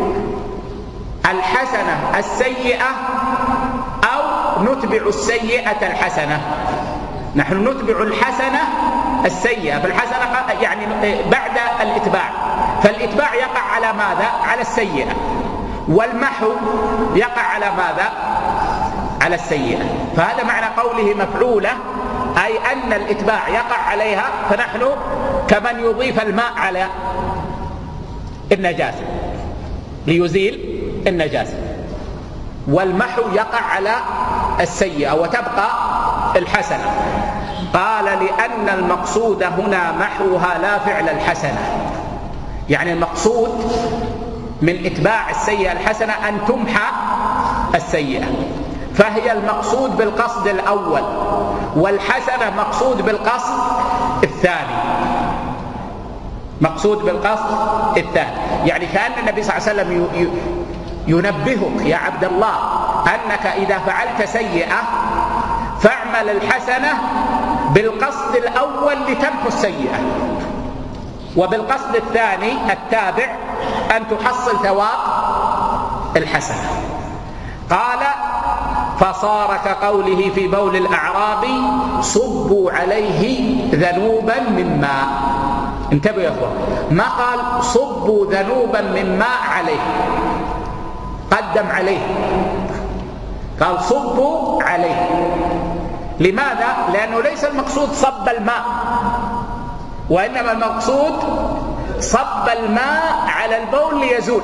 الحسنة السيئة أو نتبع السيئة الحسنة. نحن نتبع الحسنة السيئة، فالحسنة يعني بعد الإتباع، فالإتباع يقع على ماذا؟ على السيئة، والمحو يقع على ماذا؟ على السيئة. فهذا معنى قوله مفعولة، أي أن الإتباع يقع عليها، فنحن كمن يضيف الماء على النجاسة ليزيل النجاسة، والمحو يقع على السيئة وتبقى الحسنة. قال: لأن المقصود هنا محوها لا فعل الحسنة. يعني المقصود من إتباع السيئة الحسنة أن تمحى السيئة، فهي المقصود بالقصد الأول، والحسنة مقصود بالقصد الثاني. مقصود بالقصد الثاني، يعني كأن النبي صلى الله عليه وسلم ينبهك يا عبد الله أنك إذا فعلت سيئة فاعمل الحسنة بالقصد الأول لتمحو السيئة، وبالقصد الثاني التابع أن تحصل ثواب الحسنة. قال: فصار كقوله في بول الأعرابي: صبوا عليه ذنوبا من ماء. انتبهوا يا أخوان، ما قال صبوا ذنوبا من ماء عليه، قدم عليه، قال صبوا عليه. لماذا؟ لأنه ليس المقصود صب الماء، وإنما المقصود صب الماء على البول ليزول.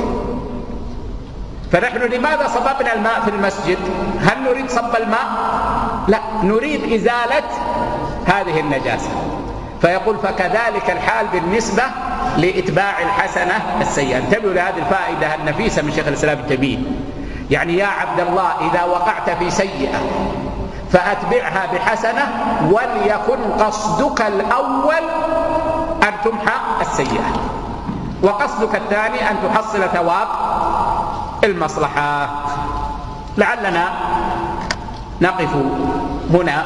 فنحن لماذا صببنا الماء في المسجد؟ هل نريد صب الماء؟ لا، نريد إزالة هذه النجاسة. فيقول: فكذلك الحال بالنسبة لإتباع الحسنة السيئة. انتبهوا لهذه الفائدة النفيسة من شيخ الإسلام ابن تيمية. يعني يا عبد الله إذا وقعت في سيئة فأتبعها بحسنة، وليكن قصدك الأول أن تمحى السيئة، وقصدك الثاني أن تحصل ثواب المصلحة. لعلنا نقف هنا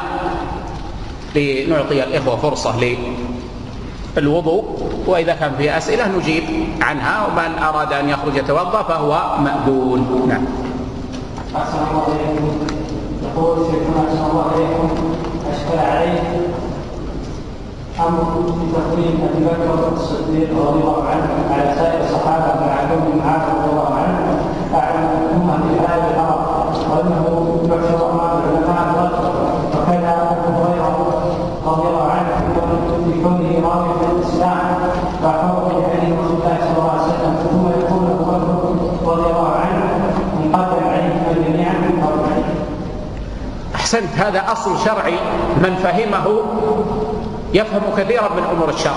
لنعطي الإخوة فرصة للوضوء، وإذا كان في أسئلة نجيب عنها، ومن أراد أن يخرج يتوضأ فهو مأذون. نعم. أحسن الله إليكم. يقول شيخنا أحسن الله إليكم: أشكل عليه أمر بتقديم أبي بكر الصديق رضي الله عنه على سائر الصحابة مع كون معاذ رضي الله عنه أعلم الأمة بهذا الأمر، وأنه يحشر أمام العلماء، وكذا أبو هريرة رضي الله عنه في كونه راويا في الإسلام وحفظه لحديث رسول الله صلى الله عليه وسلم، ثم يكون أبو بكر رضي الله عنه مقدم عليه جميعا من قبل. أحسنت. هذا أصل شرعي، من فهمه يفهم كثيرا من أمور الشرع.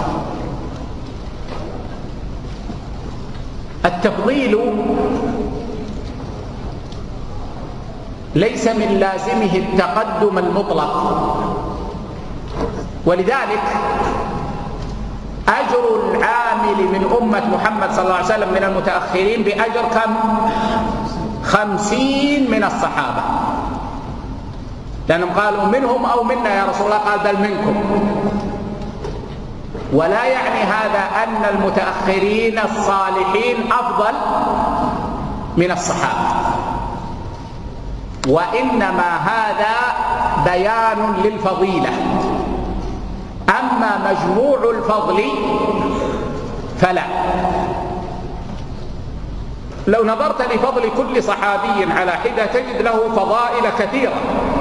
التفضيل ليس من لازمه التقدم المطلق، ولذلك أجر العامل الكامل من أمة محمد صلى الله عليه وسلم من المتأخرين بأجر كم؟ خمسين من الصحابة، لأنهم قالوا منهم أو منا يا رسول الله، قال بل منكم. ولا يعني هذا أن المتأخرين الصالحين أفضل من الصحابة، وإنما هذا بيان للفضيلة. أما مجموع الفضل فلا. لو نظرت لفضل كل صحابي على حدة تجد له فضائل كثيرة،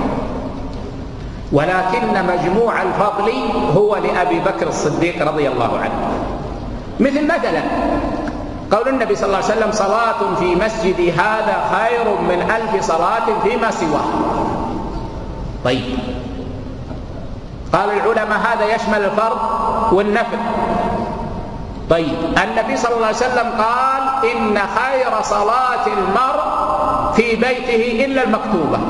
ولكن مجموع الفضل هو لأبي بكر الصديق رضي الله عنه. مثل مثلا قول النبي صلى الله عليه وسلم: صلاة في مسجدي هذا خير من ألف صلاة فيما سواه. طيب، قال العلماء هذا يشمل الفرض والنفل. طيب، النبي صلى الله عليه وسلم قال: إن خير صلاة المرء في بيته إلا المكتوبة.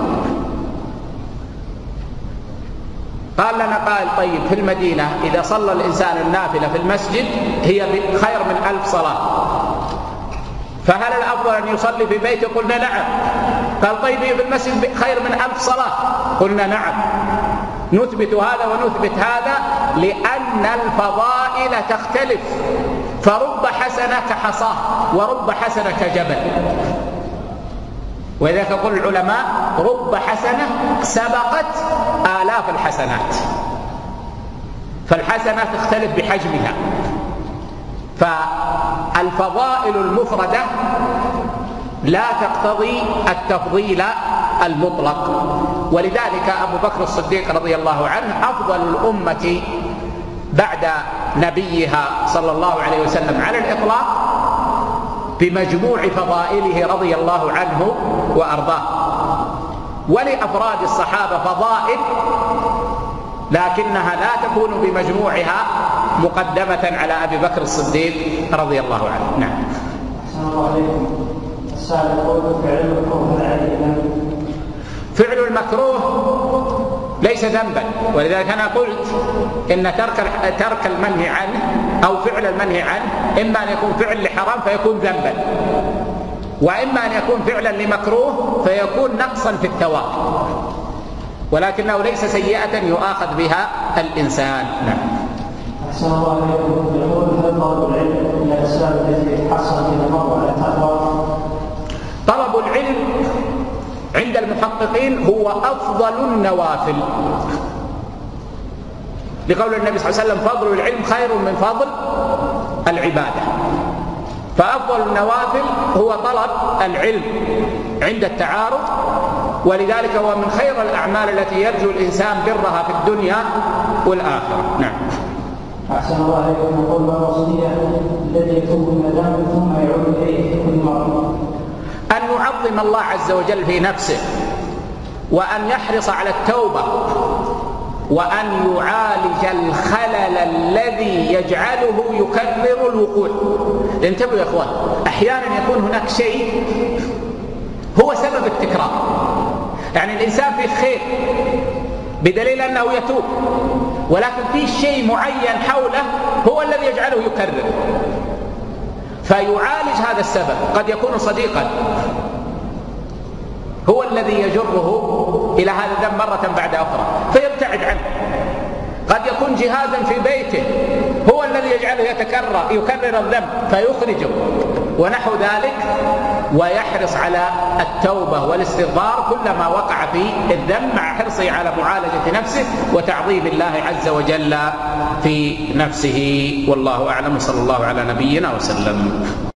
قال لنا قال: طيب، في المدينة إذا صلى الإنسان النافلة في المسجد هي خير من ألف صلاة، فهل الأفضل أن يصلي في بيته؟ قلنا نعم. قال: طيب، في المسجد خير من ألف صلاة؟ قلنا نعم. نثبت هذا ونثبت هذا لأن الفضائل تختلف، فرب حسنة كحصاه ورب حسنة كجبل. ولذلك يقول العلماء: رب حسنة سبقت آلاف الحسنات. فالحسنة تختلف بحجمها، فالفضائل المفردة لا تقتضي التفضيل المطلق. ولذلك أبو بكر الصديق رضي الله عنه أفضل الأمة بعد نبيها صلى الله عليه وسلم على الإطلاق بمجموع فضائله رضي الله عنه وأرضاه. ولأفراد الصحابة فضائل، لكنها لا تكون بمجموعها مقدمة على أبي بكر الصديق رضي الله عنه. نعم. أحسن الله عليكم. السائل يقول: فعل المكروه عليه فعل المكروه ليس ذنبا، ولذلك أنا قلت إن ترك ترك المنهي عنه أو فعل المنهي عنه إما أن يكون فعل لحرام فيكون ذنبا، وإما أن يكون فعلا لمكروه فيكون نقصا في الثواب، ولكنه ليس سيئة يؤاخذ بها الإنسان. نعم. أحسن الله عليكم. يقول: هل طلب العلم من الأسباب التي تحصل في المرء على التقوى؟ طلب العلم عند المحققين هو أفضل النوافل، لقول النبي صلى الله عليه وسلم: فضل العلم خير من فضل العبادة. فأفضل النوافل هو طلب العلم عند التعارض، ولذلك هو من خير الأعمال التي يرجو الإنسان برها في الدنيا والآخرة. نعم. أحسن الله عليكم. يقول: ما الوصية الذي يتوب الندم ثم يعود إليه في كل مرة؟ أن يعظم الله عز وجل في نفسه، وأن يحرص على التوبة، وأن يعالج الخلل الذي يجعله يكرر الوقوع. انتبهوا يا أخوان، أحيانا يكون هناك شيء هو سبب التكرار، يعني الإنسان في خير بدليل أنه يتوب، ولكن في شيء معين حوله هو الذي يجعله يكرر، فيعالج هذا السبب. قد يكون صديقا هو الذي يجره إلى هذا الذنب مرة بعد أخرى فيبتعد عنه. قد يكون جهازا في بيته هو الذي يجعله يتكرر يكرر الذنب فيخرجه ونحو ذلك، ويحرص على التوبة والاستغفار كلما وقع في الذنب، مع حرصه على معالجة نفسه وتعظيم الله عز وجل في نفسه. والله أعلم، صلى الله على نبينا وسلم.